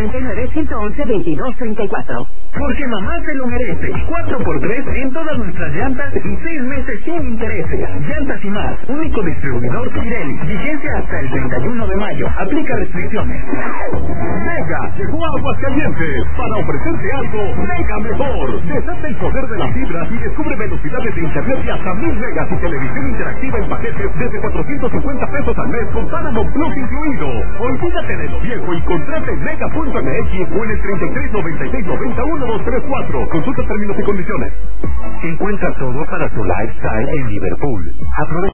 449-111-2234. Porque mamá se lo merece. 4x3 en todas nuestras llantas y 6 meses sin intereses. Llantas y más. Único distribuidor Pirelli. Vigencia hasta el 31 de mayo. Aplica restricciones. Mega llegó a Aguascalientes para ofrecerte algo mega mejor. Desata el poder de la fibra y descubre velocidades de internet y hasta 1000 megas y televisión interactiva en paquetes desde 450 pesos al mes con Paramount Plus incluido. Olvídate de lo viejo y contrata en mega.mx o en el 3396901234. Consulta términos y condiciones. Encuentra todo para tu lifestyle en Liverpool. Aprovecha